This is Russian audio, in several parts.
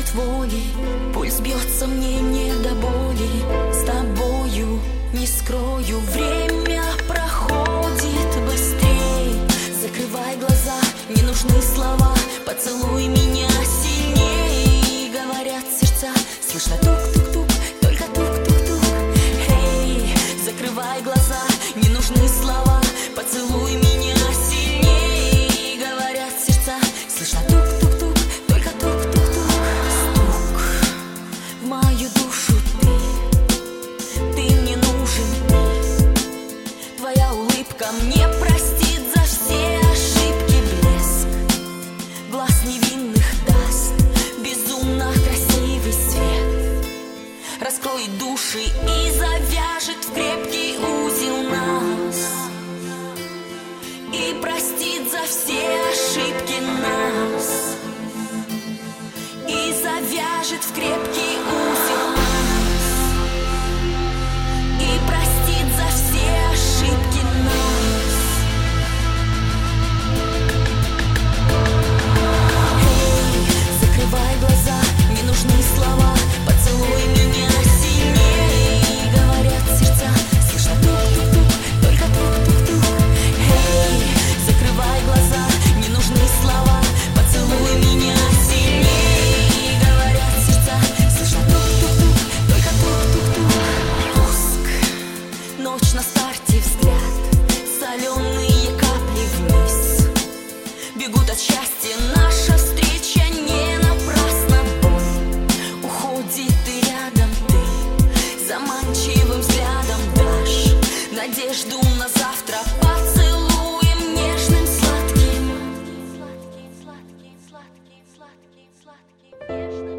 будет воли, пульс бьется мне не до боли. С тобою не скрою, время проходит быстрей. Закрывай глаза, не нужны слова, поцелуй меня сильней. Говорят сердца, слышно тук-тук-тук, только тук-тук-тук. Эй, закрывай глаза, не нужны слова, поцелуй меня сильней. Говорят сердца, слышно тук-тук-тук, только тук-тук-тук. Стук в мою душу ты мне нужен. Твоя улыбка мне простит за все ошибки. Блеск глаз невинных даст безумно красивый свет. Раскроет души и завяжет в крепкий узел нас. И простит за все ошибки нас. И завяжет в крепкий узел нас. И простит за все ошибки нас. Эй, закрывай глаза, не нужны слова, поцелуй меня сильней. Говорят сердца, слышно тук-тук-тук, только тук-тук-тук. Эй, закрывай глаза, не нужны слова, поцелуй меня сильней. Говорят сердца, слышно тук-тук-тук, только тук-тук-тук. Пуск, ночь на старте, взгляд, соленые капли вниз. Бегут от счастья, наша встреча не напрасна. Боль уходит и рядом ты заманчивым взглядом дашь надежду на завтра поцелуем нежным, сладким. Сладким, сладким, сладким, сладким, сладким, нежным.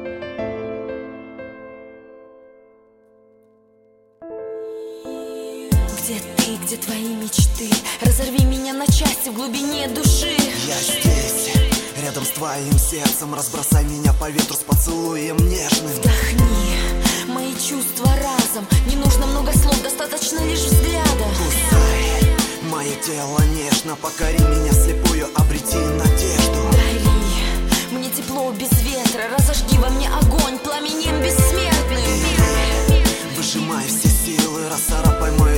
Где ты, где твои мечты? Разорви меня на части в глубине души. Я здесь, рядом с твоим сердцем. Разбросай меня по ветру с поцелуем нежным. Вдохни мои чувства разом. Не нужно много слов, достаточно лишь взгляда. Кусай мое тело нежно, покори меня слепую, обрети надежду. Дари мне тепло без ветра, разожги во мне огонь пламенем бессмертным. Выжимай все силы, расцарапай мою